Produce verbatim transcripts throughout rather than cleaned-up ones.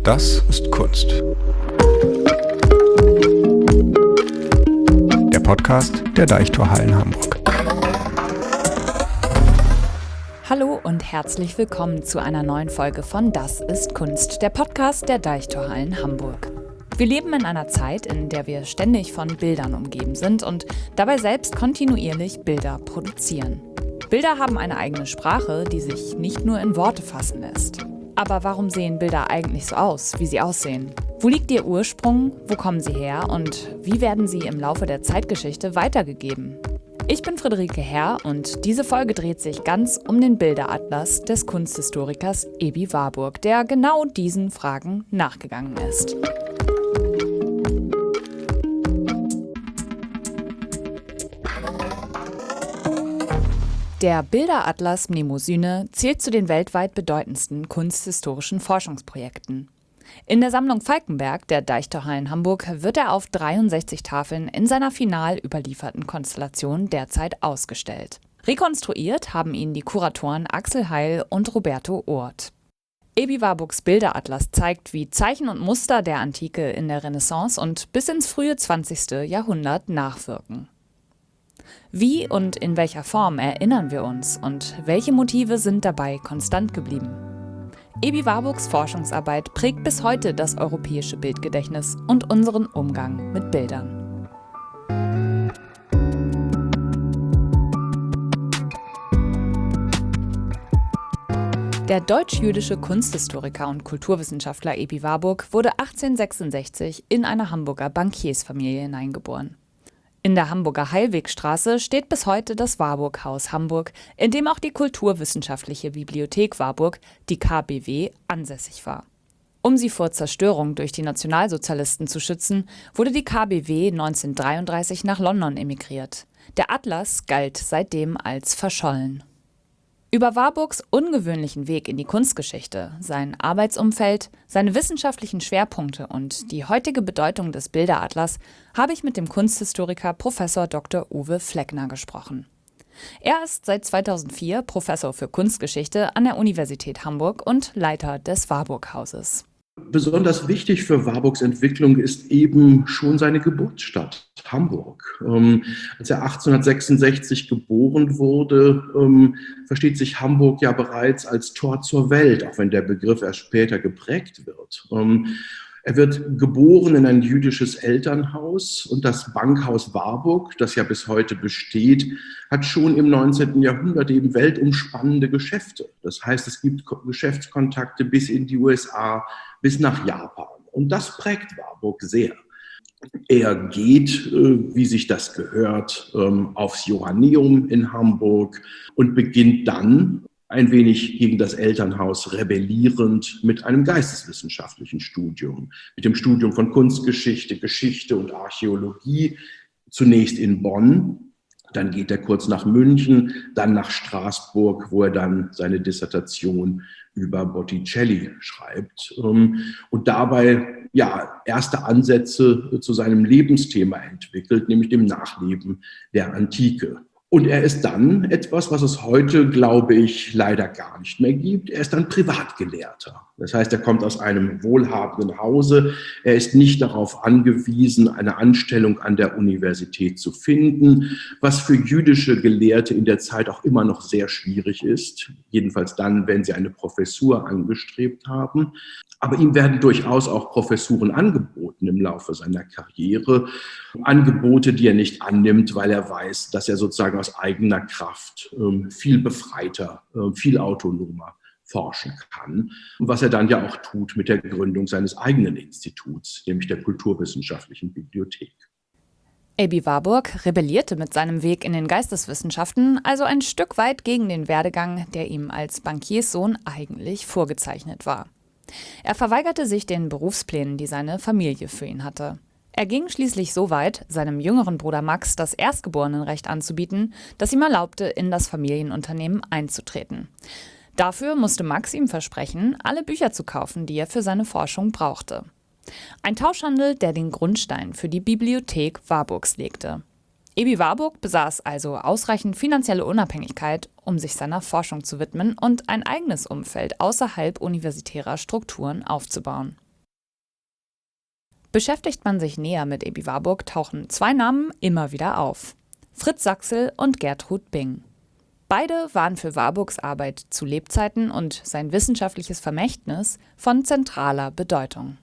Das ist Kunst. Der Podcast der Deichtorhallen Hamburg. Hallo und herzlich willkommen zu einer neuen Folge von Das ist Kunst, der Podcast der Deichtorhallen Hamburg. Wir leben in einer Zeit, in der wir ständig von Bildern umgeben sind und dabei selbst kontinuierlich Bilder produzieren. Bilder haben eine eigene Sprache, die sich nicht nur in Worte fassen lässt. Aber warum sehen Bilder eigentlich so aus, wie sie aussehen? Wo liegt ihr Ursprung, wo kommen sie her und wie werden sie im Laufe der Zeitgeschichte weitergegeben? Ich bin Friederike Herr und diese Folge dreht sich ganz um den Bilderatlas des Kunsthistorikers Ebi Warburg, der genau diesen Fragen nachgegangen ist. Der Bilderatlas Mnemosyne zählt zu den weltweit bedeutendsten kunsthistorischen Forschungsprojekten. In der Sammlung Falkenberg der Deichtorhallen Hamburg wird er auf dreiundsechzig Tafeln in seiner final überlieferten Konstellation derzeit ausgestellt. Rekonstruiert haben ihn die Kuratoren Axel Heil und Roberto Oort. Ebi Warburgs Bilderatlas zeigt, wie Zeichen und Muster der Antike in der Renaissance und bis ins frühe zwanzigste Jahrhundert nachwirken. Wie und in welcher Form erinnern wir uns und welche Motive sind dabei konstant geblieben? Ebi Warburgs Forschungsarbeit prägt bis heute das europäische Bildgedächtnis und unseren Umgang mit Bildern. Der deutsch-jüdische Kunsthistoriker und Kulturwissenschaftler Ebi Warburg wurde achtzehnhundertsechsundsechzig in eine Hamburger Bankiersfamilie hineingeboren. In der Hamburger Heilwegstraße steht bis heute das Warburg-Haus Hamburg, in dem auch die Kulturwissenschaftliche Bibliothek Warburg, die K B W, ansässig war. Um sie vor Zerstörung durch die Nationalsozialisten zu schützen, wurde die K B W neunzehnhundertdreiunddreißig nach London emigriert. Der Atlas galt seitdem als verschollen. Über Warburgs ungewöhnlichen Weg in die Kunstgeschichte, sein Arbeitsumfeld, seine wissenschaftlichen Schwerpunkte und die heutige Bedeutung des Bilderatlas habe ich mit dem Kunsthistoriker Professor Doktor Uwe Fleckner gesprochen. Er ist seit zweitausendvier Professor für Kunstgeschichte an der Universität Hamburg und Leiter des Warburg-Hauses. Besonders wichtig für Warburgs Entwicklung ist eben schon seine Geburtsstadt, Hamburg. Ähm, als er achtzehnhundertsechsundsechzig geboren wurde, ähm, versteht sich Hamburg ja bereits als Tor zur Welt, auch wenn der Begriff erst später geprägt wird. Ähm, er wird geboren in ein jüdisches Elternhaus und das Bankhaus Warburg, das ja bis heute besteht, hat schon im neunzehnten Jahrhundert eben weltumspannende Geschäfte. Das heißt, es gibt Geschäftskontakte bis in die U S A, bis nach Japan. Und das prägt Warburg sehr. Er geht, wie sich das gehört, aufs Johanneum in Hamburg und beginnt dann, ein wenig gegen das Elternhaus rebellierend, mit einem geisteswissenschaftlichen Studium, mit dem Studium von Kunstgeschichte, Geschichte und Archäologie, zunächst in Bonn. Dann geht er kurz nach München, dann nach Straßburg, wo er dann seine Dissertation über Botticelli schreibt und dabei ja, erste Ansätze zu seinem Lebensthema entwickelt, nämlich dem Nachleben der Antike. Und er ist dann etwas, was es heute, glaube ich, leider gar nicht mehr gibt. Er ist dann Privatgelehrter. Das heißt, er kommt aus einem wohlhabenden Hause. Er ist nicht darauf angewiesen, eine Anstellung an der Universität zu finden, was für jüdische Gelehrte in der Zeit auch immer noch sehr schwierig ist. Jedenfalls dann, wenn sie eine Professur angestrebt haben. Aber ihm werden durchaus auch Professuren angeboten im Laufe seiner Karriere. Angebote, die er nicht annimmt, weil er weiß, dass er sozusagen aus eigener Kraft ähm, viel befreiter, äh, viel autonomer forschen kann. Was er dann ja auch tut mit der Gründung seines eigenen Instituts, nämlich der Kulturwissenschaftlichen Bibliothek. Ebi Warburg rebellierte mit seinem Weg in den Geisteswissenschaften also ein Stück weit gegen den Werdegang, der ihm als Bankierssohn eigentlich vorgezeichnet war. Er verweigerte sich den Berufsplänen, die seine Familie für ihn hatte. Er ging schließlich so weit, seinem jüngeren Bruder Max das Erstgeborenenrecht anzubieten, das ihm erlaubte, in das Familienunternehmen einzutreten. Dafür musste Max ihm versprechen, alle Bücher zu kaufen, die er für seine Forschung brauchte. Ein Tauschhandel, der den Grundstein für die Bibliothek Warburgs legte. Ebi Warburg besaß also ausreichend finanzielle Unabhängigkeit, um sich seiner Forschung zu widmen und ein eigenes Umfeld außerhalb universitärer Strukturen aufzubauen. Beschäftigt man sich näher mit Ebi Warburg, tauchen zwei Namen immer wieder auf: Fritz Sachsel und Gertrud Bing. Beide waren für Warburgs Arbeit zu Lebzeiten und sein wissenschaftliches Vermächtnis von zentraler Bedeutung.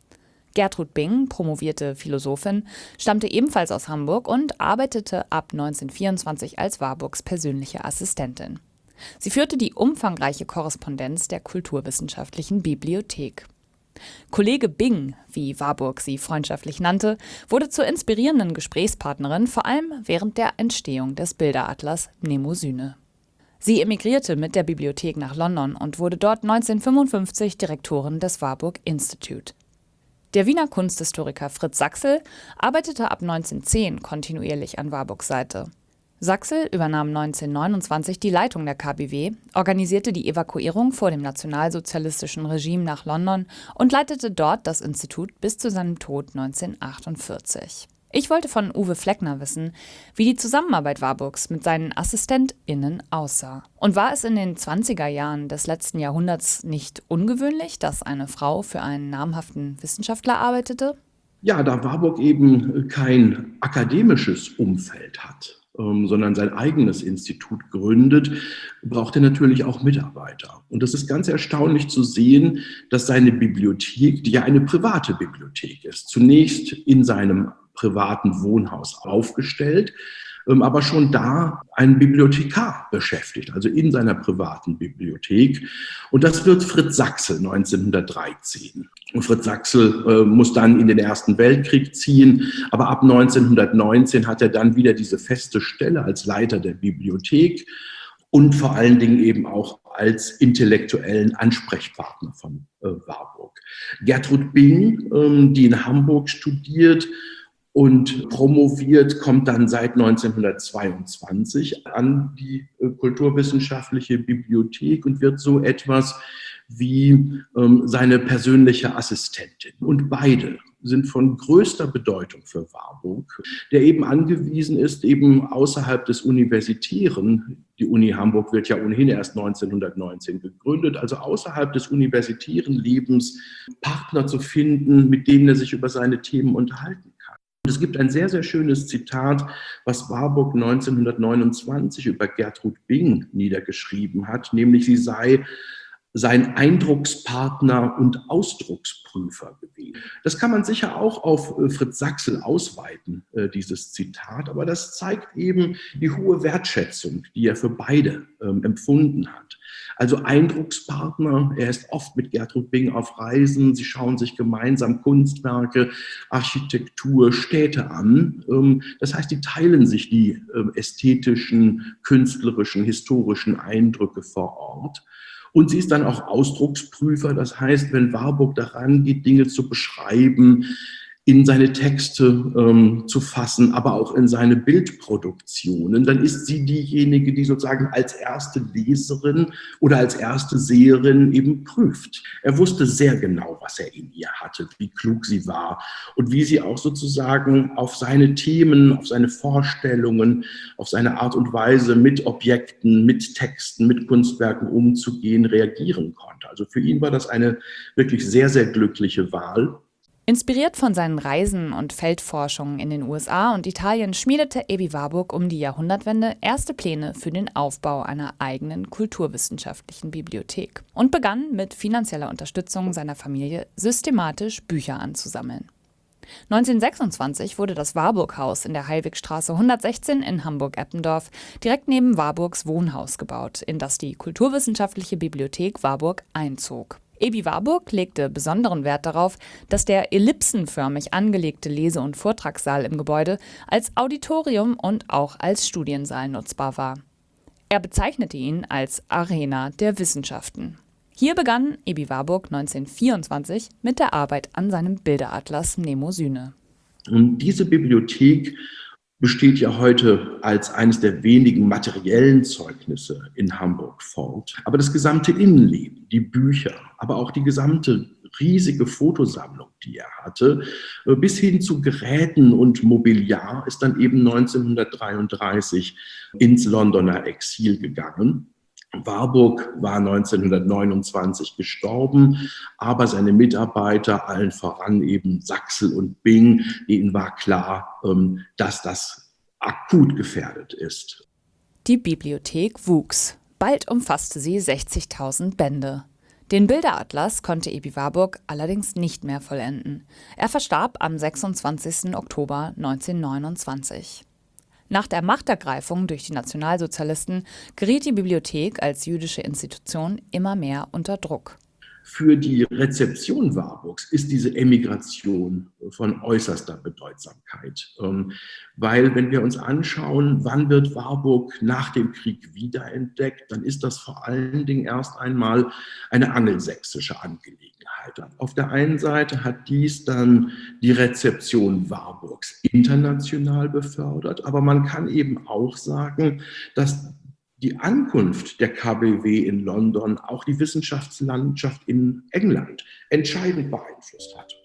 Gertrud Bing, promovierte Philosophin, stammte ebenfalls aus Hamburg und arbeitete ab neunzehnhundertvierundzwanzig als Warburgs persönliche Assistentin. Sie führte die umfangreiche Korrespondenz der Kulturwissenschaftlichen Bibliothek. Kollege Bing, wie Warburg sie freundschaftlich nannte, wurde zur inspirierenden Gesprächspartnerin, vor allem während der Entstehung des Bilderatlas Mnemosyne. Sie emigrierte mit der Bibliothek nach London und wurde dort neunzehnhundertfünfundfünfzig Direktorin des Warburg Institute. Der Wiener Kunsthistoriker Fritz Sachsel arbeitete ab neunzehnhundertzehn kontinuierlich an Warburgs Seite. Sachsel übernahm neunzehnhundertneunundzwanzig die Leitung der K B W, organisierte die Evakuierung vor dem nationalsozialistischen Regime nach London und leitete dort das Institut bis zu seinem Tod neunzehnhundertachtundvierzig. Ich wollte von Uwe Fleckner wissen, wie die Zusammenarbeit Warburgs mit seinen AssistentInnen aussah. Und war es in den zwanziger Jahren des letzten Jahrhunderts nicht ungewöhnlich, dass eine Frau für einen namhaften Wissenschaftler arbeitete? Ja, da Warburg eben kein akademisches Umfeld hat, ähm, sondern sein eigenes Institut gründet, braucht er natürlich auch Mitarbeiter. Und es ist ganz erstaunlich zu sehen, dass seine Bibliothek, die ja eine private Bibliothek ist, zunächst in seinem privaten Wohnhaus aufgestellt, ähm, aber schon da einen Bibliothekar beschäftigt, also in seiner privaten Bibliothek. Und das wird Fritz Sachsel neunzehnhundertdreizehn. Und Fritz Sachsel äh, muss dann in den Ersten Weltkrieg ziehen, aber ab neunzehnhundertneunzehn hat er dann wieder diese feste Stelle als Leiter der Bibliothek und vor allen Dingen eben auch als intellektuellen Ansprechpartner von äh, Warburg. Gertrud Bing, ähm, die in Hamburg studiert und promoviert, kommt dann seit neunzehnhundertzweiundzwanzig an die äh, Kulturwissenschaftliche Bibliothek und wird so etwas wie ähm, seine persönliche Assistentin. Und beide sind von größter Bedeutung für Warburg, der eben angewiesen ist, eben außerhalb des Universitären, die Uni Hamburg wird ja ohnehin erst neunzehnhundertneunzehn gegründet, also außerhalb des universitären Lebens Partner zu finden, mit denen er sich über seine Themen unterhalten kann. Und es gibt ein sehr, sehr schönes Zitat, was Warburg neunzehnhundertneunundzwanzig über Gertrud Bing niedergeschrieben hat, nämlich sie sei sein Eindruckspartner und Ausdrucksprüfer gewesen. Das kann man sicher auch auf Fritz Sachsel ausweiten, dieses Zitat, aber das zeigt eben die hohe Wertschätzung, die er für beide ähm, empfunden hat. Also Eindruckspartner, er ist oft mit Gertrud Bing auf Reisen, sie schauen sich gemeinsam Kunstwerke, Architektur, Städte an. Ähm, das heißt, die teilen sich die ähm, ästhetischen, künstlerischen, historischen Eindrücke vor Ort. Und sie ist dann auch Ausdrucksprüfer, das heißt, wenn Warburg daran geht, Dinge zu beschreiben, in seine Texte ähm, zu fassen, aber auch in seine Bildproduktionen, dann ist sie diejenige, die sozusagen als erste Leserin oder als erste Seherin eben prüft. Er wusste sehr genau, was er in ihr hatte, wie klug sie war und wie sie auch sozusagen auf seine Themen, auf seine Vorstellungen, auf seine Art und Weise mit Objekten, mit Texten, mit Kunstwerken umzugehen, reagieren konnte. Also für ihn war das eine wirklich sehr, sehr glückliche Wahl. Inspiriert von seinen Reisen und Feldforschungen in den U S A und Italien schmiedete Ebi Warburg um die Jahrhundertwende erste Pläne für den Aufbau einer eigenen kulturwissenschaftlichen Bibliothek und begann mit finanzieller Unterstützung seiner Familie systematisch Bücher anzusammeln. neunzehnhundertsechsundzwanzig wurde das Warburg-Haus in der Heilwigstraße hundertsechzehn in Hamburg-Eppendorf direkt neben Warburgs Wohnhaus gebaut, in das die Kulturwissenschaftliche Bibliothek Warburg einzog. Ebi Warburg legte besonderen Wert darauf, dass der ellipsenförmig angelegte Lese- und Vortragssaal im Gebäude als Auditorium und auch als Studiensaal nutzbar war. Er bezeichnete ihn als Arena der Wissenschaften. Hier begann Ebi Warburg neunzehnhundertvierundzwanzig mit der Arbeit an seinem Bilderatlas Mnemosyne. Und diese Bibliothek besteht ja heute als eines der wenigen materiellen Zeugnisse in Hamburg fort. Aber das gesamte Innenleben, die Bücher, aber auch die gesamte riesige Fotosammlung, die er hatte, bis hin zu Geräten und Mobiliar, ist dann eben neunzehnhundertdreiunddreißig ins Londoner Exil gegangen. Warburg war neunzehnhundertneunundzwanzig gestorben, aber seine Mitarbeiter, allen voran eben Sachsel und Bing, denen war klar, dass das akut gefährdet ist. Die Bibliothek wuchs. Bald umfasste sie sechzigtausend Bände. Den Bilderatlas konnte Ebi Warburg allerdings nicht mehr vollenden. Er verstarb am sechsundzwanzigsten Oktober neunzehnhundertneunundzwanzig. Nach der Machtergreifung durch die Nationalsozialisten geriet die Bibliothek als jüdische Institution immer mehr unter Druck. Für die Rezeption Warburgs ist diese Emigration von äußerster Bedeutsamkeit. Weil, wenn wir uns anschauen, wann wird Warburg nach dem Krieg wiederentdeckt, dann ist das vor allen Dingen erst einmal eine angelsächsische Angelegenheit. Auf der einen Seite hat dies dann die Rezeption Warburgs international befördert, aber man kann eben auch sagen, dass die Ankunft der K B W in London auch die Wissenschaftslandschaft in England entscheidend beeinflusst hat.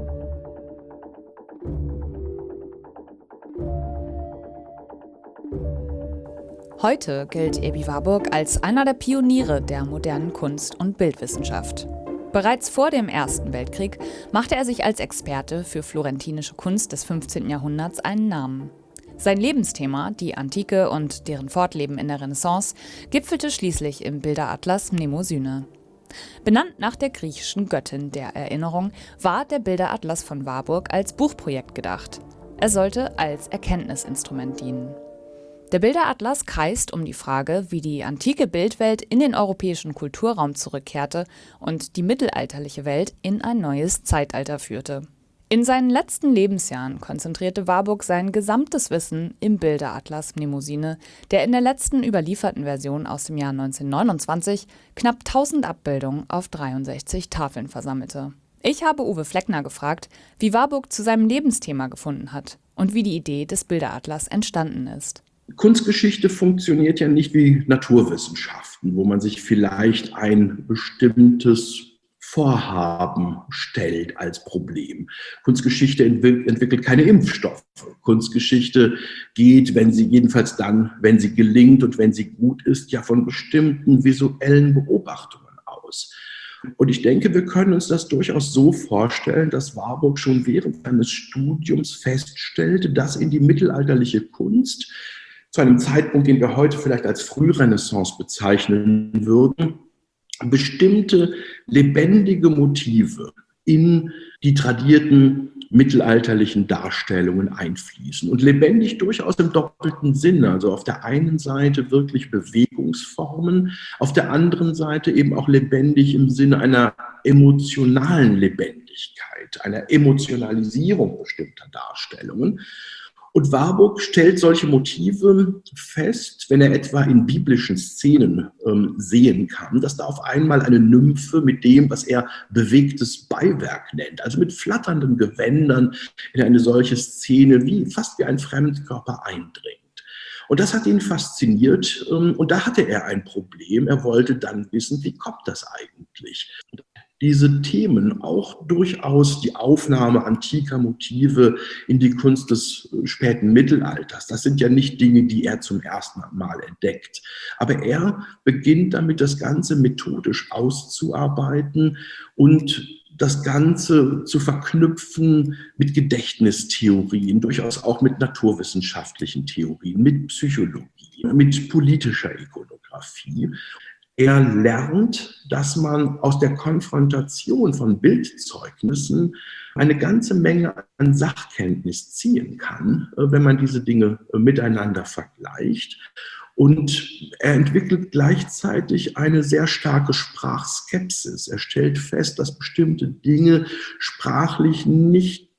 Heute gilt Ebi Warburg als einer der Pioniere der modernen Kunst- und Bildwissenschaft. Bereits vor dem Ersten Weltkrieg machte er sich als Experte für florentinische Kunst des fünfzehnten Jahrhunderts einen Namen. Sein Lebensthema, die Antike und deren Fortleben in der Renaissance, gipfelte schließlich im Bilderatlas Mnemosyne. Benannt nach der griechischen Göttin der Erinnerung, war der Bilderatlas von Warburg als Buchprojekt gedacht. Er sollte als Erkenntnisinstrument dienen. Der Bilderatlas kreist um die Frage, wie die antike Bildwelt in den europäischen Kulturraum zurückkehrte und die mittelalterliche Welt in ein neues Zeitalter führte. In seinen letzten Lebensjahren konzentrierte Warburg sein gesamtes Wissen im Bilderatlas Mnemosyne, der in der letzten überlieferten Version aus dem Jahr neunzehnhundertneunundzwanzig knapp tausend Abbildungen auf dreiundsechzig Tafeln versammelte. Ich habe Uwe Fleckner gefragt, wie Warburg zu seinem Lebensthema gefunden hat und wie die Idee des Bilderatlas entstanden ist. Kunstgeschichte funktioniert ja nicht wie Naturwissenschaften, wo man sich vielleicht ein bestimmtes Vorhaben stellt als Problem. Kunstgeschichte entwickelt keine Impfstoffe. Kunstgeschichte geht, wenn sie jedenfalls dann, wenn sie gelingt und wenn sie gut ist, ja von bestimmten visuellen Beobachtungen aus. Und ich denke, wir können uns das durchaus so vorstellen, dass Warburg schon während seines Studiums feststellte, dass in die mittelalterliche Kunst, zu einem Zeitpunkt, den wir heute vielleicht als Frührenaissance bezeichnen würden, bestimmte lebendige Motive in die tradierten mittelalterlichen Darstellungen einfließen. Und lebendig durchaus im doppelten Sinne. Also auf der einen Seite wirklich Bewegungsformen, auf der anderen Seite eben auch lebendig im Sinne einer emotionalen Lebendigkeit, einer Emotionalisierung bestimmter Darstellungen. Und Warburg stellt solche Motive fest, wenn er etwa in biblischen Szenen ähm, sehen kann, dass da auf einmal eine Nymphe mit dem, was er bewegtes Beiwerk nennt, also mit flatternden Gewändern in eine solche Szene wie fast wie ein Fremdkörper eindringt. Und das hat ihn fasziniert ähm, und da hatte er ein Problem. Er wollte dann wissen, wie kommt das eigentlich? Diese Themen, auch durchaus die Aufnahme antiker Motive in die Kunst des späten Mittelalters, das sind ja nicht Dinge, die er zum ersten Mal entdeckt. Aber er beginnt damit, das Ganze methodisch auszuarbeiten und das Ganze zu verknüpfen mit Gedächtnistheorien, durchaus auch mit naturwissenschaftlichen Theorien, mit Psychologie, mit politischer Ikonographie. Er lernt, dass man aus der Konfrontation von Bildzeugnissen eine ganze Menge an Sachkenntnis ziehen kann, wenn man diese Dinge miteinander vergleicht. Und er entwickelt gleichzeitig eine sehr starke Sprachskepsis. Er stellt fest, dass bestimmte Dinge sprachlich nicht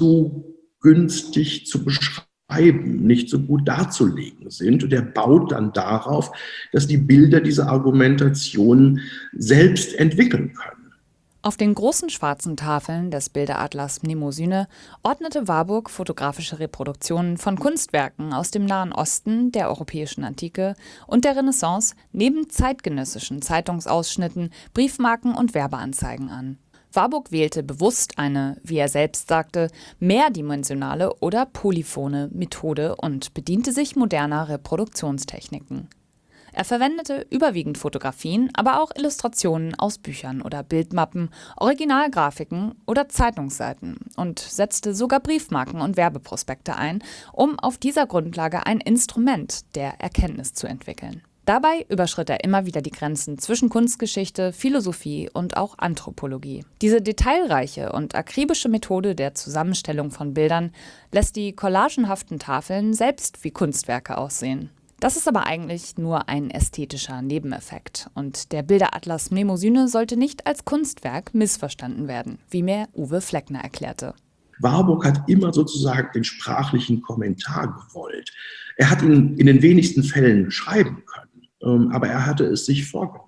so günstig zu beschreiben, nicht so gut darzulegen sind. Und er baut dann darauf, dass die Bilder diese Argumentation selbst entwickeln können. Auf den großen schwarzen Tafeln des Bilderatlas Mnemosyne ordnete Warburg fotografische Reproduktionen von Kunstwerken aus dem Nahen Osten, der europäischen Antike und der Renaissance neben zeitgenössischen Zeitungsausschnitten, Briefmarken und Werbeanzeigen an. Warburg wählte bewusst eine, wie er selbst sagte, mehrdimensionale oder polyphone Methode und bediente sich moderner Reproduktionstechniken. Er verwendete überwiegend Fotografien, aber auch Illustrationen aus Büchern oder Bildmappen, Originalgrafiken oder Zeitungsseiten und setzte sogar Briefmarken und Werbeprospekte ein, um auf dieser Grundlage ein Instrument der Erkenntnis zu entwickeln. Dabei überschritt er immer wieder die Grenzen zwischen Kunstgeschichte, Philosophie und auch Anthropologie. Diese detailreiche und akribische Methode der Zusammenstellung von Bildern lässt die collagenhaften Tafeln selbst wie Kunstwerke aussehen. Das ist aber eigentlich nur ein ästhetischer Nebeneffekt und der Bilderatlas Mnemosyne sollte nicht als Kunstwerk missverstanden werden, wie mir Uwe Fleckner erklärte. Warburg hat immer sozusagen den sprachlichen Kommentar gewollt. Er hat ihn in den wenigsten Fällen schreiben können, aber er hatte es sich vorgenommen.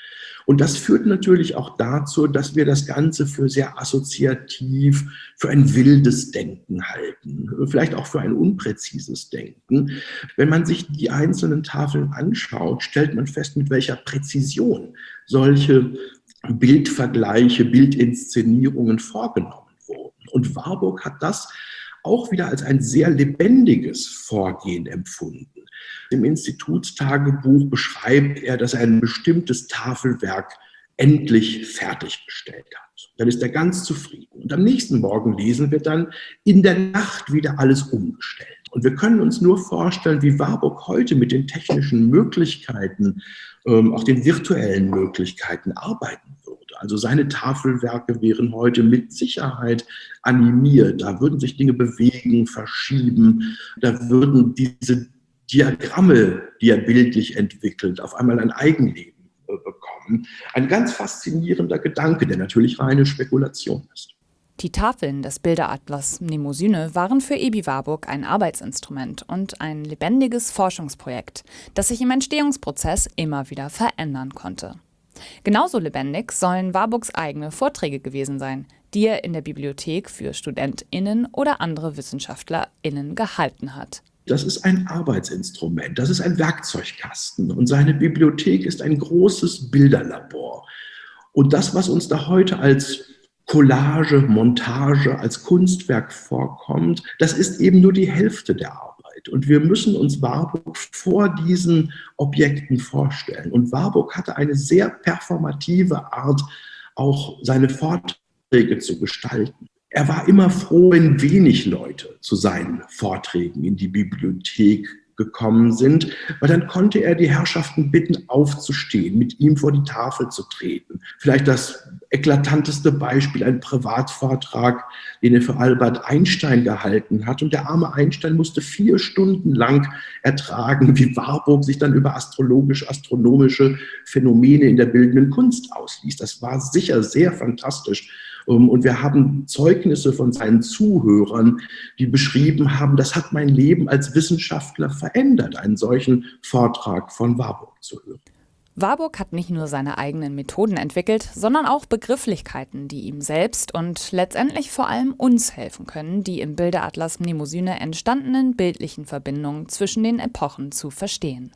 Und das führt natürlich auch dazu, dass wir das Ganze für sehr assoziativ, für ein wildes Denken halten, vielleicht auch für ein unpräzises Denken. Wenn man sich die einzelnen Tafeln anschaut, stellt man fest, mit welcher Präzision solche Bildvergleiche, Bildinszenierungen vorgenommen wurden. Und Warburg hat das auch wieder als ein sehr lebendiges Vorgehen empfunden. Im Institutstagebuch beschreibt er, dass er ein bestimmtes Tafelwerk endlich fertiggestellt hat. Dann ist er ganz zufrieden. Und am nächsten Morgen lesen wir dann in der Nacht wieder alles umgestellt. Und wir können uns nur vorstellen, wie Warburg heute mit den technischen Möglichkeiten, ähm, auch den virtuellen Möglichkeiten arbeiten würde. Also seine Tafelwerke wären heute mit Sicherheit animiert. Da würden sich Dinge bewegen, verschieben. Da würden diese Diagramme, die er bildlich entwickelt, auf einmal ein Eigenleben äh, bekommen. Ein ganz faszinierender Gedanke, der natürlich reine Spekulation ist. Die Tafeln des Bilderatlas Mnemosyne waren für Ebi Warburg ein Arbeitsinstrument und ein lebendiges Forschungsprojekt, das sich im Entstehungsprozess immer wieder verändern konnte. Genauso lebendig sollen Warburgs eigene Vorträge gewesen sein, die er in der Bibliothek für StudentInnen oder andere WissenschaftlerInnen gehalten hat. Das ist ein Arbeitsinstrument, das ist ein Werkzeugkasten und seine Bibliothek ist ein großes Bilderlabor. Und das, was uns da heute als Collage, Montage, als Kunstwerk vorkommt, das ist eben nur die Hälfte der Arbeit. Und wir müssen uns Warburg vor diesen Objekten vorstellen. Und Warburg hatte eine sehr performative Art, auch seine Vorträge zu gestalten. Er war immer froh, wenn wenig Leute zu seinen Vorträgen in die Bibliothek gekommen sind, weil dann konnte er die Herrschaften bitten, aufzustehen, mit ihm vor die Tafel zu treten. Vielleicht das eklatanteste Beispiel, ein Privatvortrag, den er für Albert Einstein gehalten hat. Und der arme Einstein musste vier Stunden lang ertragen, wie Warburg sich dann über astrologisch-astronomische Phänomene in der bildenden Kunst ausließ. Das war sicher sehr fantastisch. Und wir haben Zeugnisse von seinen Zuhörern, die beschrieben haben, das hat mein Leben als Wissenschaftler verändert, einen solchen Vortrag von Warburg zu hören. Warburg hat nicht nur seine eigenen Methoden entwickelt, sondern auch Begrifflichkeiten, die ihm selbst und letztendlich vor allem uns helfen können, die im Bilderatlas Mnemosyne entstandenen bildlichen Verbindungen zwischen den Epochen zu verstehen.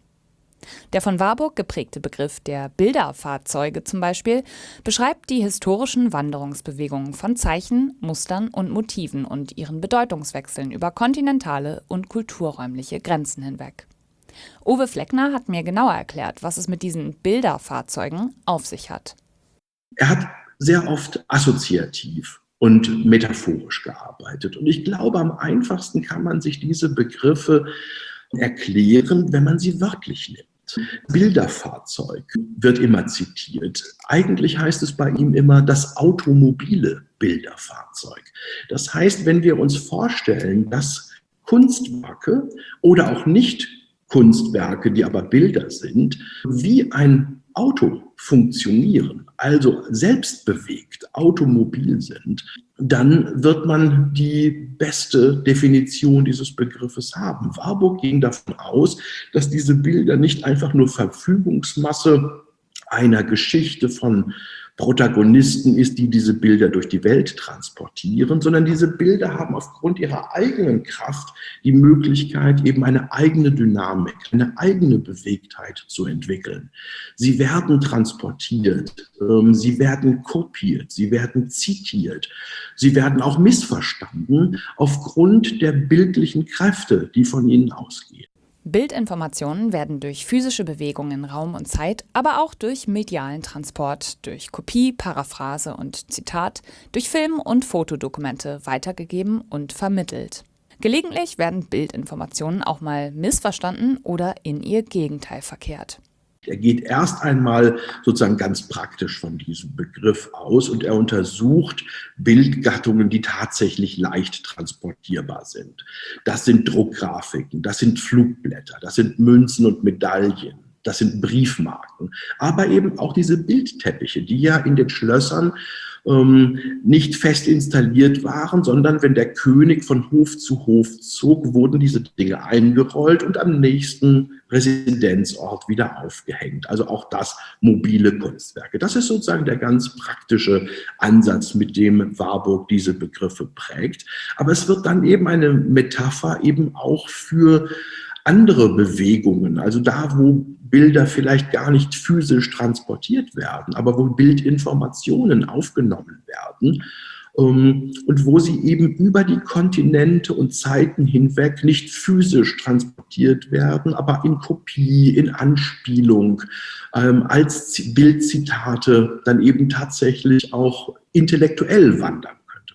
Der von Warburg geprägte Begriff der Bilderfahrzeuge zum Beispiel beschreibt die historischen Wanderungsbewegungen von Zeichen, Mustern und Motiven und ihren Bedeutungswechseln über kontinentale und kulturräumliche Grenzen hinweg. Uwe Fleckner hat mir genauer erklärt, was es mit diesen Bilderfahrzeugen auf sich hat. Er hat sehr oft assoziativ und metaphorisch gearbeitet. Und ich glaube, am einfachsten kann man sich diese Begriffe erklären, wenn man sie wörtlich nimmt. Bilderfahrzeug wird immer zitiert. Eigentlich heißt es bei ihm immer das automobile Bilderfahrzeug. Das heißt, wenn wir uns vorstellen, dass Kunstwerke oder auch nicht Kunstwerke, die aber Bilder sind, wie ein Auto funktionieren, also selbstbewegt, automobil sind, dann wird man die beste Definition dieses Begriffes haben. Warburg ging davon aus, dass diese Bilder nicht einfach nur Verfügungsmasse einer Geschichte von Protagonisten ist, die diese Bilder durch die Welt transportieren, sondern diese Bilder haben aufgrund ihrer eigenen Kraft die Möglichkeit, eben eine eigene Dynamik, eine eigene Bewegtheit zu entwickeln. Sie werden transportiert, sie werden kopiert, sie werden zitiert, sie werden auch missverstanden aufgrund der bildlichen Kräfte, die von ihnen ausgehen. Bildinformationen werden durch physische Bewegung in Raum und Zeit, aber auch durch medialen Transport, durch Kopie, Paraphrase und Zitat, durch Film- und Fotodokumente weitergegeben und vermittelt. Gelegentlich werden Bildinformationen auch mal missverstanden oder in ihr Gegenteil verkehrt. Er geht erst einmal sozusagen ganz praktisch von diesem Begriff aus und er untersucht Bildgattungen, die tatsächlich leicht transportierbar sind. Das sind Druckgrafiken, das sind Flugblätter, das sind Münzen und Medaillen, das sind Briefmarken, aber eben auch diese Bildteppiche, die ja in den Schlössern ähm, nicht fest installiert waren, sondern wenn der König von Hof zu Hof zog, wurden diese Dinge eingerollt und am nächsten Residenzort wieder aufgehängt. Also auch das mobile Kunstwerke. Das ist sozusagen der ganz praktische Ansatz, mit dem Warburg diese Begriffe prägt. Aber es wird dann eben eine Metapher eben auch für andere Bewegungen, also da, wo Bilder vielleicht gar nicht physisch transportiert werden, aber wo Bildinformationen aufgenommen werden ähm, und wo sie eben über die Kontinente und Zeiten hinweg nicht physisch transportiert werden, aber in Kopie, in Anspielung, ähm, als Bildzitate dann eben tatsächlich auch intellektuell wandern.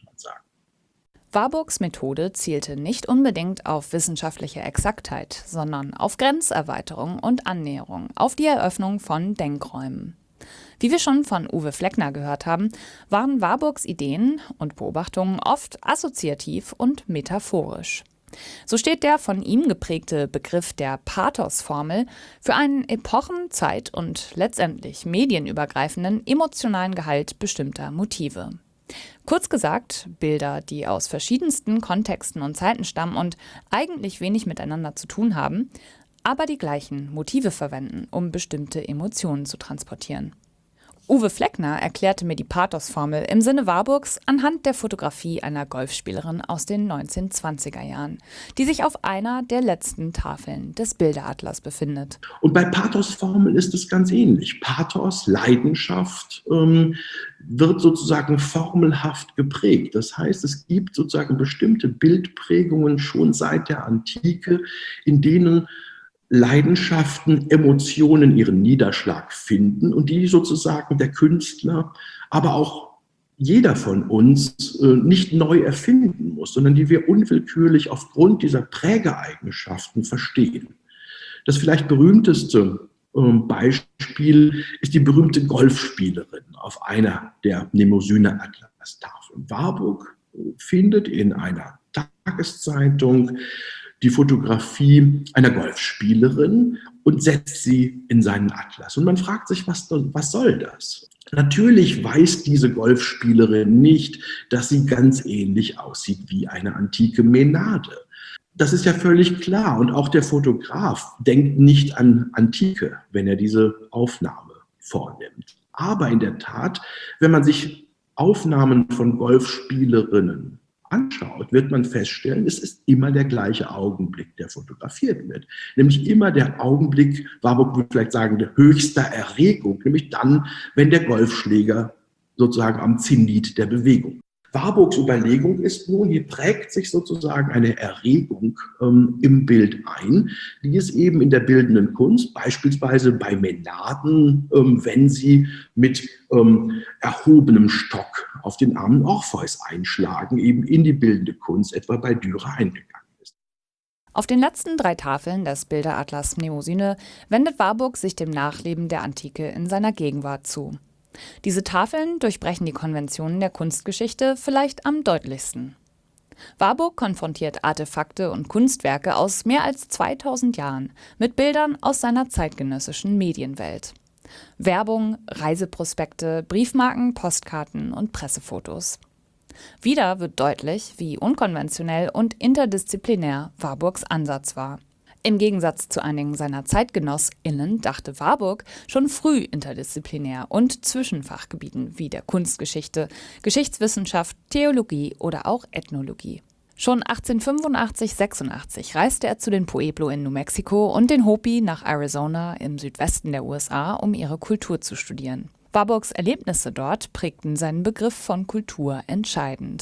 Warburgs Methode zielte nicht unbedingt auf wissenschaftliche Exaktheit, sondern auf Grenzerweiterung und Annäherung, auf die Eröffnung von Denkräumen. Wie wir schon von Uwe Fleckner gehört haben, waren Warburgs Ideen und Beobachtungen oft assoziativ und metaphorisch. So steht der von ihm geprägte Begriff der Pathos-Formel für einen epochen-, zeit- und letztendlich medienübergreifenden emotionalen Gehalt bestimmter Motive. Kurz gesagt, Bilder, die aus verschiedensten Kontexten und Zeiten stammen und eigentlich wenig miteinander zu tun haben, aber die gleichen Motive verwenden, um bestimmte Emotionen zu transportieren. Uwe Fleckner erklärte mir die Pathos-Formel im Sinne Warburgs anhand der Fotografie einer Golfspielerin aus den neunzehnhundertzwanziger Jahren, die sich auf einer der letzten Tafeln des Bilderatlas befindet. Und bei Pathos-Formel ist es ganz ähnlich. Pathos, Leidenschaft, ähm, wird sozusagen formelhaft geprägt. Das heißt, es gibt sozusagen bestimmte Bildprägungen schon seit der Antike, in denen Leidenschaften, Emotionen ihren Niederschlag finden und die sozusagen der Künstler, aber auch jeder von uns äh, nicht neu erfinden muss, sondern die wir unwillkürlich aufgrund dieser Prägeeigenschaften verstehen. Das vielleicht berühmteste äh, Beispiel ist die berühmte Golfspielerin auf einer der Mnemosyner Atlas-Tafeln. Warburg äh, findet in einer Tageszeitung die Fotografie einer Golfspielerin und setzt sie in seinen Atlas. Und man fragt sich, was, was soll das? Natürlich weiß diese Golfspielerin nicht, dass sie ganz ähnlich aussieht wie eine antike Mänade. Das ist ja völlig klar. Und auch der Fotograf denkt nicht an Antike, wenn er diese Aufnahme vornimmt. Aber in der Tat, wenn man sich Aufnahmen von Golfspielerinnen anschaut, wird man feststellen, es ist immer der gleiche Augenblick, der fotografiert wird. Nämlich immer der Augenblick, Warburg würde vielleicht sagen, der höchster Erregung, nämlich dann, wenn der Golfschläger sozusagen am Zenit der Bewegung. Warburgs Überlegung ist nun, hier prägt sich sozusagen eine Erregung ähm, im Bild ein, die es eben in der bildenden Kunst, beispielsweise bei Mänaden, ähm, wenn sie mit ähm, erhobenem Stock auf den armen Orpheus einschlagen, eben in die bildende Kunst, etwa bei Dürer eingegangen ist. Auf den letzten drei Tafeln des Bilderatlas Mnemosyne wendet Warburg sich dem Nachleben der Antike in seiner Gegenwart zu. Diese Tafeln durchbrechen die Konventionen der Kunstgeschichte vielleicht am deutlichsten. Warburg konfrontiert Artefakte und Kunstwerke aus mehr als zweitausend Jahren mit Bildern aus seiner zeitgenössischen Medienwelt. Werbung, Reiseprospekte, Briefmarken, Postkarten und Pressefotos. Wieder wird deutlich, wie unkonventionell und interdisziplinär Warburgs Ansatz war. Im Gegensatz zu einigen seiner ZeitgenossInnen dachte Warburg schon früh interdisziplinär und zwischen Fachgebieten wie der Kunstgeschichte, Geschichtswissenschaft, Theologie oder auch Ethnologie. Schon achtzehnhundertfünfundachtzig sechsundachtzig reiste er zu den Pueblo in New Mexico und den Hopi nach Arizona im Südwesten der U S A, um ihre Kultur zu studieren. Warburgs Erlebnisse dort prägten seinen Begriff von Kultur entscheidend.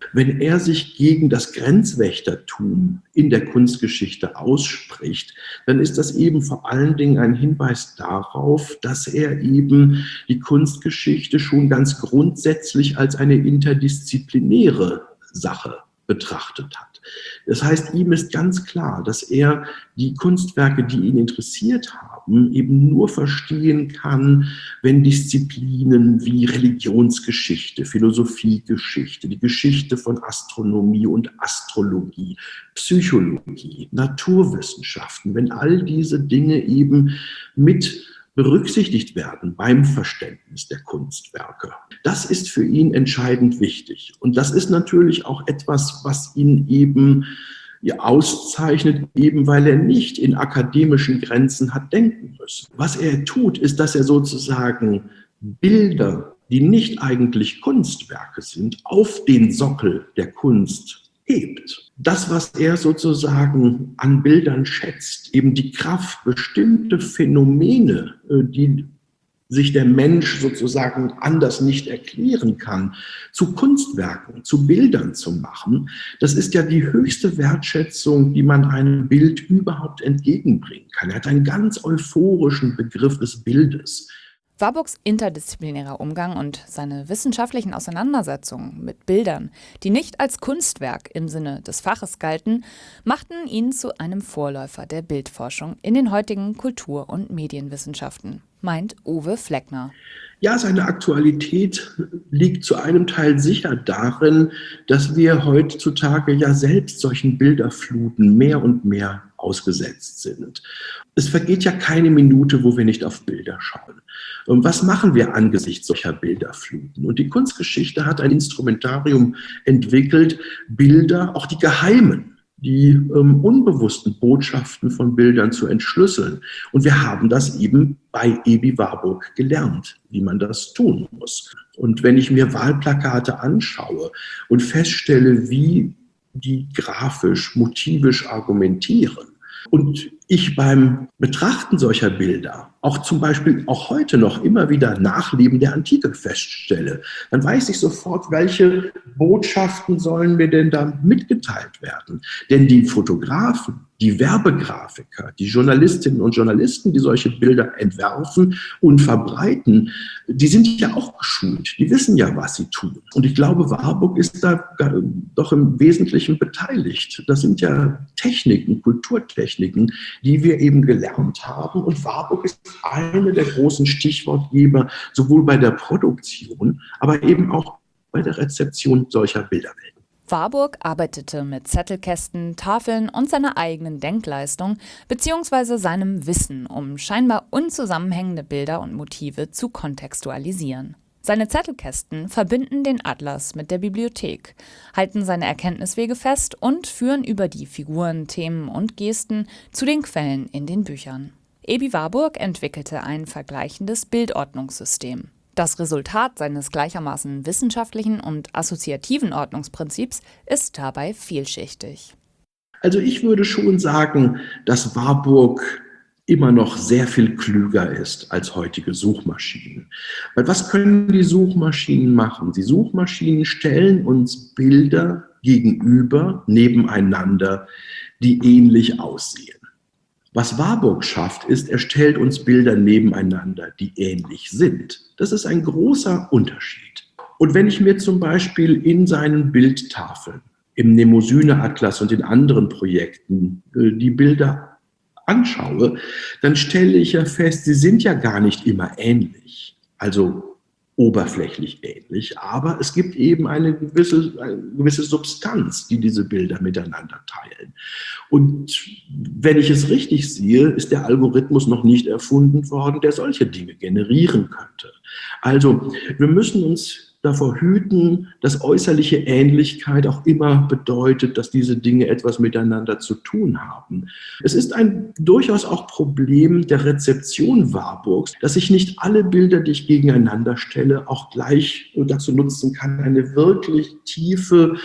Wenn er sich gegen das Grenzwächtertum in der Kunstgeschichte ausspricht, dann ist das eben vor allen Dingen ein Hinweis darauf, dass er eben die Kunstgeschichte schon ganz grundsätzlich als eine interdisziplinäre Sache betrachtet hat. Das heißt, ihm ist ganz klar, dass er die Kunstwerke, die ihn interessiert haben, eben nur verstehen kann, wenn Disziplinen wie Religionsgeschichte, Philosophiegeschichte, die Geschichte von Astronomie und Astrologie, Psychologie, Naturwissenschaften, wenn all diese Dinge eben mit berücksichtigt werden beim Verständnis der Kunstwerke. Das ist für ihn entscheidend wichtig. Und das ist natürlich auch etwas, was ihn eben ja, auszeichnet, eben weil er nicht in akademischen Grenzen hat denken müssen. Was er tut, ist, dass er sozusagen Bilder, die nicht eigentlich Kunstwerke sind, auf den Sockel der Kunst hebt. Das, was er sozusagen an Bildern schätzt, eben die Kraft, bestimmte Phänomene, die sich der Mensch sozusagen anders nicht erklären kann, zu Kunstwerken, zu Bildern zu machen, das ist ja die höchste Wertschätzung, die man einem Bild überhaupt entgegenbringen kann. Er hat einen ganz euphorischen Begriff des Bildes. Warburgs interdisziplinärer Umgang und seine wissenschaftlichen Auseinandersetzungen mit Bildern, die nicht als Kunstwerk im Sinne des Faches galten, machten ihn zu einem Vorläufer der Bildforschung in den heutigen Kultur- und Medienwissenschaften, meint Uwe Fleckner. Ja, seine Aktualität liegt zu einem Teil sicher darin, dass wir heutzutage ja selbst solchen Bilderfluten mehr und mehr ausgesetzt sind. Es vergeht ja keine Minute, wo wir nicht auf Bilder schauen. Und was machen wir angesichts solcher Bilderfluten? Und die Kunstgeschichte hat ein Instrumentarium entwickelt, Bilder, auch die geheimen, die ähm, unbewussten Botschaften von Bildern zu entschlüsseln. Und wir haben das eben bei Ebi Warburg gelernt, wie man das tun muss. Und wenn ich mir Wahlplakate anschaue und feststelle, wie die grafisch, motivisch argumentieren, und ich beim Betrachten solcher Bilder auch zum Beispiel auch heute noch immer wieder Nachleben der Antike feststelle, dann weiß ich sofort, welche Botschaften sollen mir denn da mitgeteilt werden. Denn die Fotografen, die Werbegrafiker, die Journalistinnen und Journalisten, die solche Bilder entwerfen und verbreiten, die sind ja auch geschult, die wissen ja, was sie tun. Und ich glaube, Warburg ist da doch im Wesentlichen beteiligt. Das sind ja Techniken, Kulturtechniken, die wir eben gelernt haben. Und Warburg ist eine der großen Stichwortgeber, sowohl bei der Produktion, aber eben auch bei der Rezeption solcher Bilderwelten. Warburg arbeitete mit Zettelkästen, Tafeln und seiner eigenen Denkleistung bzw. seinem Wissen, um scheinbar unzusammenhängende Bilder und Motive zu kontextualisieren. Seine Zettelkästen verbinden den Atlas mit der Bibliothek, halten seine Erkenntniswege fest und führen über die Figuren, Themen und Gesten zu den Quellen in den Büchern. Ebi Warburg entwickelte ein vergleichendes Bildordnungssystem. Das Resultat seines gleichermaßen wissenschaftlichen und assoziativen Ordnungsprinzips ist dabei vielschichtig. Also ich würde schon sagen, dass Warburg immer noch sehr viel klüger ist als heutige Suchmaschinen. Weil was können die Suchmaschinen machen? Die Suchmaschinen stellen uns Bilder gegenüber, nebeneinander, die ähnlich aussehen. Was Warburg schafft, ist, er stellt uns Bilder nebeneinander, die ähnlich sind. Das ist ein großer Unterschied. Und wenn ich mir zum Beispiel in seinen Bildtafeln, im Mnemosyne-Atlas und in anderen Projekten die Bilder anschaue, dann stelle ich ja fest, sie sind ja gar nicht immer ähnlich, also oberflächlich ähnlich, aber es gibt eben eine gewisse, eine gewisse Substanz, die diese Bilder miteinander teilen. Und wenn ich es richtig sehe, ist der Algorithmus noch nicht erfunden worden, der solche Dinge generieren könnte. Also wir müssen uns davor hüten, dass äußerliche Ähnlichkeit auch immer bedeutet, dass diese Dinge etwas miteinander zu tun haben. Es ist ein durchaus auch Problem der Rezeption Warburgs, dass ich nicht alle Bilder, die ich gegeneinander stelle, auch gleich dazu nutzen kann, eine wirklich tiefe,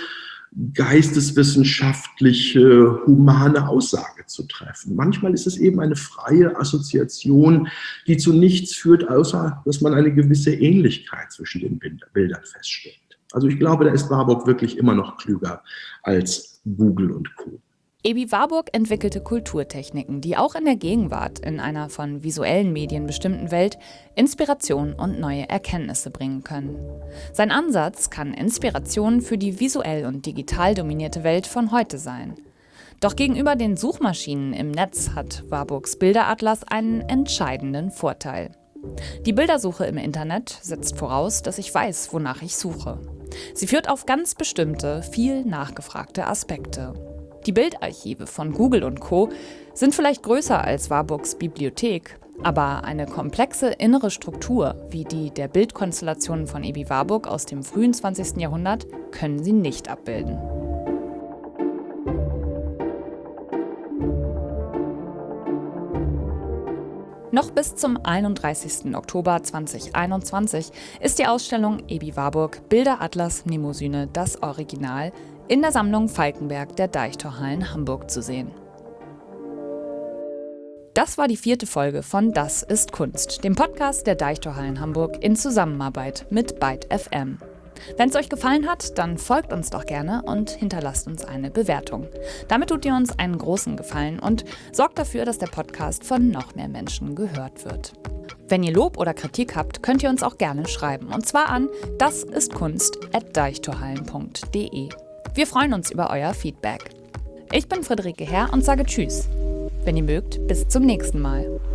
geisteswissenschaftliche, humane Aussage zu treffen. Manchmal ist es eben eine freie Assoziation, die zu nichts führt, außer dass man eine gewisse Ähnlichkeit zwischen den Bildern feststellt. Also ich glaube, da ist Warburg wirklich immer noch klüger als Google und Co. Ebi Warburg entwickelte Kulturtechniken, die auch in der Gegenwart, in einer von visuellen Medien bestimmten Welt, Inspiration und neue Erkenntnisse bringen können. Sein Ansatz kann Inspiration für die visuell und digital dominierte Welt von heute sein. Doch gegenüber den Suchmaschinen im Netz hat Warburgs Bilderatlas einen entscheidenden Vorteil. Die Bildersuche im Internet setzt voraus, dass ich weiß, wonach ich suche. Sie führt auf ganz bestimmte, viel nachgefragte Aspekte. Die Bildarchive von Google und Co. sind vielleicht größer als Warburgs Bibliothek, aber eine komplexe innere Struktur wie die der Bildkonstellationen von Ebi Warburg aus dem frühen zwanzigsten Jahrhundert können sie nicht abbilden. Noch bis zum einunddreißigsten Oktober zweitausendeinundzwanzig ist die Ausstellung Ebi Warburg Bilderatlas Mnemosyne, das Original, in der Sammlung Falkenberg der Deichtorhallen Hamburg zu sehen. Das war die vierte Folge von Das ist Kunst, dem Podcast der Deichtorhallen Hamburg in Zusammenarbeit mit Byte F M. Wenn es euch gefallen hat, dann folgt uns doch gerne und hinterlasst uns eine Bewertung. Damit tut ihr uns einen großen Gefallen und sorgt dafür, dass der Podcast von noch mehr Menschen gehört wird. Wenn ihr Lob oder Kritik habt, könnt ihr uns auch gerne schreiben. Und zwar an dasistkunst at deichtorhallen punkt de. Wir freuen uns über euer Feedback. Ich bin Friederike Herr und sage Tschüss. Wenn ihr mögt, bis zum nächsten Mal.